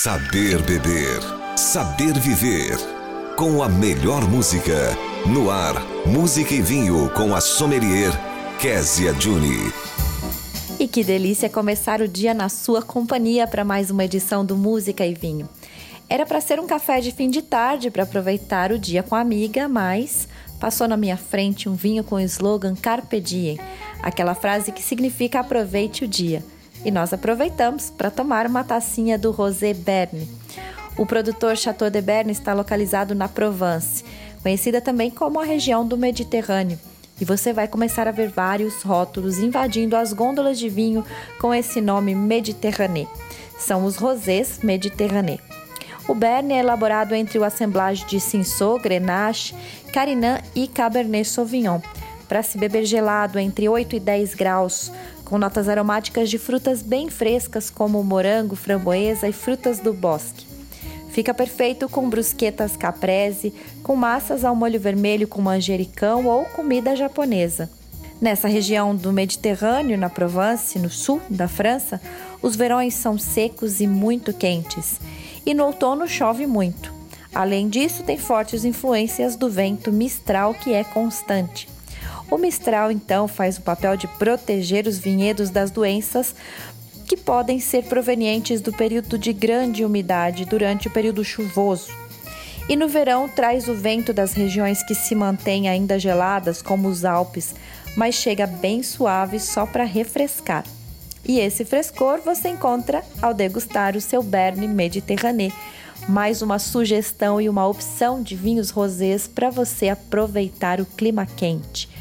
Saber beber, saber viver. Com a melhor música. No ar, música e vinho com a sommelier Kézia Juni. E que delícia começar o dia na sua companhia para mais uma edição do Música e Vinho. Era para ser um café de fim de tarde para aproveitar o dia com a amiga, mas passou na minha frente um vinho com o slogan Carpe Diem, aquela frase que significa aproveite o dia. E nós aproveitamos para tomar uma tacinha do Rosé Berny. O produtor Chateau de Berny está localizado na Provence, conhecida também como a região do Mediterrâneo. E você vai começar a ver vários rótulos invadindo as gôndolas de vinho com esse nome Méditerranée. São os Rosés Méditerranée. O Berny é elaborado entre o assemblage de Cinsault, Grenache, Carignan e Cabernet Sauvignon, para se beber gelado entre 8 e 10 graus, com notas aromáticas de frutas bem frescas como morango, framboesa e frutas do bosque. Fica perfeito com brusquetas caprese, com massas ao molho vermelho com manjericão ou comida japonesa. Nessa região do Mediterrâneo, na Provence, no sul da França, os verões são secos e muito quentes. E no outono chove muito. Além disso, tem fortes influências do vento mistral, que é constante. O mistral, então, faz o papel de proteger os vinhedos das doenças que podem ser provenientes do período de grande umidade durante o período chuvoso. E no verão traz o vento das regiões que se mantêm ainda geladas, como os Alpes, mas chega bem suave só para refrescar. E esse frescor você encontra ao degustar o seu Berny Méditerranée. Mais uma sugestão e uma opção de vinhos rosés para você aproveitar o clima quente.